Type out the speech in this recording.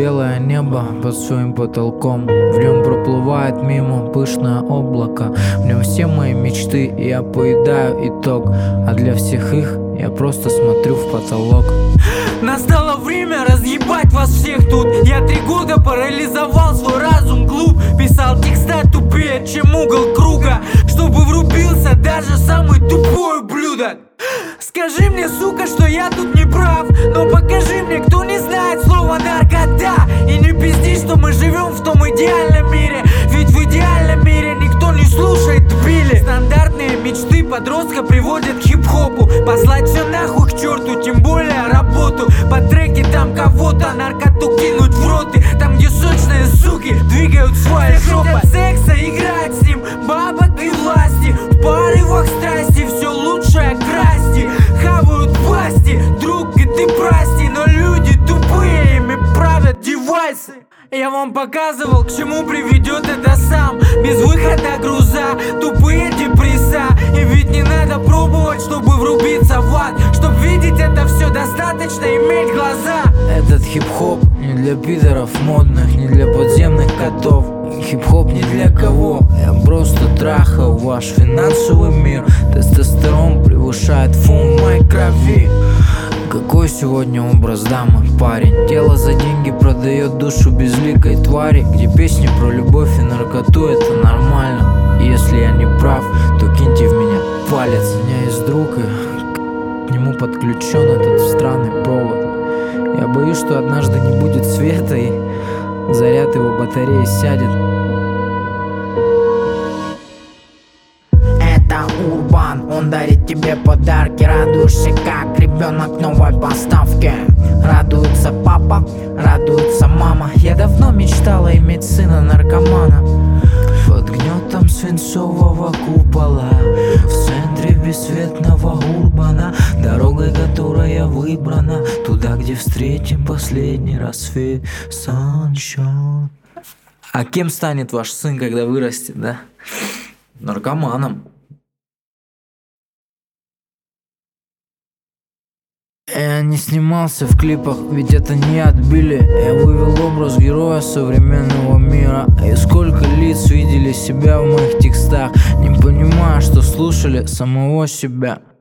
белое небо под своим потолком. В нем проплывает мимо пышное облако. В нем все мои мечты, и я поедаю итог. А для всех их я просто смотрю в потолок. Настало время разъебать вас всех тут. Я 3 года парализовал свой разум глуп. Писал текста тупее, чем угол круга, чтобы врубился даже самый тупой ублюдок. Скажи мне, сука, что я тут не прав, но покажи мне, кто не знает слова наркота. И не пизди, что мы живем в том идеальном мире, ведь в идеальном мире никто не слушает дебили. Стандартные мечты подростка приводят к хип-хопу. Послать все нахуй к черту, тем более работу. По треке там кого-то наркоту кинуть в роты. Там, где сочные суки двигают свои жопы. Секса, играть с ним, бабок и власти. В порывах страсти все лучшее красти. Хавают власти, друг, и ты прости, но люди тупые, ими правят девайсы. Я вам показывал, к чему приведет это сам. Без выхода груза, тупые депресса. И ведь не надо пробовать, чтобы врубиться в ад. Чтоб видеть это все, достаточно иметь глаза. Этот хип-хоп не для пидоров модных, не для подземных котов. Хип-хоп не для кого. Я просто трахал ваш финансовый мир. Тестостерон превышает фон в моей крови. Какой сегодня образ дамы, парень? Тело за деньги продает душу безликой твари. Где песни про любовь и наркоту, это нормально. И если я не прав, то киньте в меня палец. У меня есть друг, и к нему подключен этот странный провод. Я боюсь, что однажды не будет света, и заряд его батареи сядет. Это Урбан, он дарит тебе подарки. Радуешься, как ребенок новой поставки. Радуется папа, радуется мама. Я давно мечтала иметь сына наркомана. Под гнетом свинцового купола, в центре бесцветного урбана, дорогой, которая выбрана, туда, где встретим последний рассвет. Sunshine. А кем станет ваш сын, когда вырастет, да? Наркоманом. Я не снимался в клипах, ведь это не отбили. Я вывел образ героя современного мира. И сколько лиц видели себя в моих текстах, не понимая, что слушали самого себя.